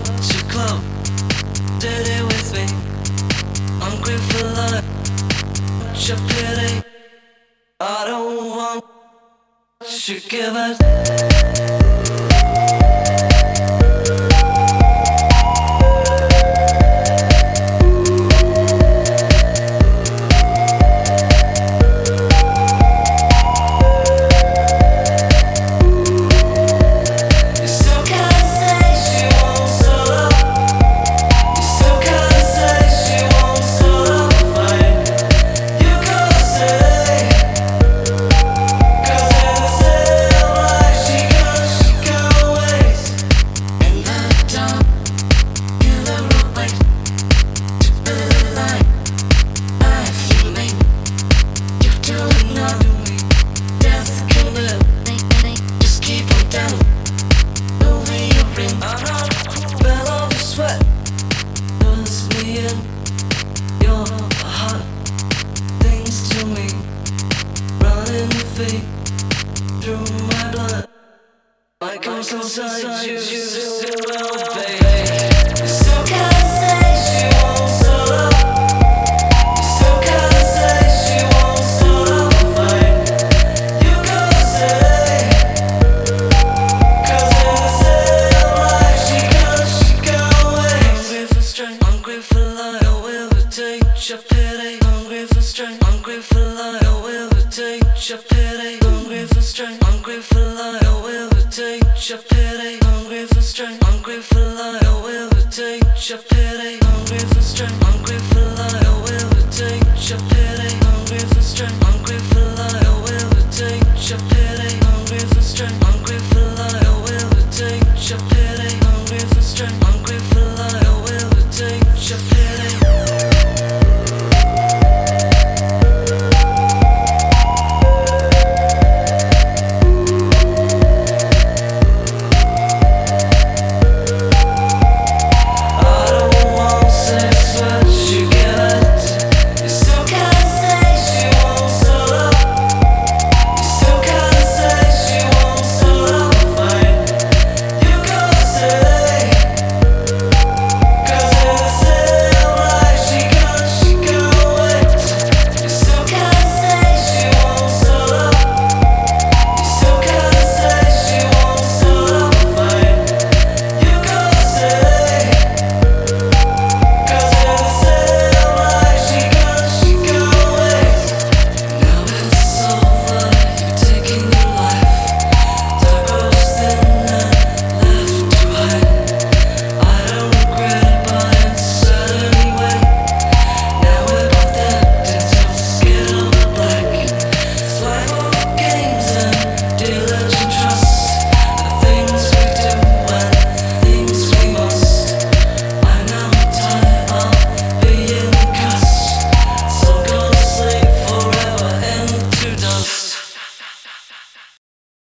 too close. Did it with me. Hungry for life. Your pity. I don't want to give it. Through my blood, my comes inside you, baby. You still can't say she won't stop up. You still can't say she won't start up a fight. You gotta say, 'cause in the same life she got away. Hungry for strength, hungry for life. I will take your pity. Hungry for strength, hungry for life. I will take your pity. Hungry for strength, hungry for life. I will take your pity. Hungry for strength, hungry for life. I will take your pity. Hungry for strength, hungry for life. I will take your pity. Hungry for strength.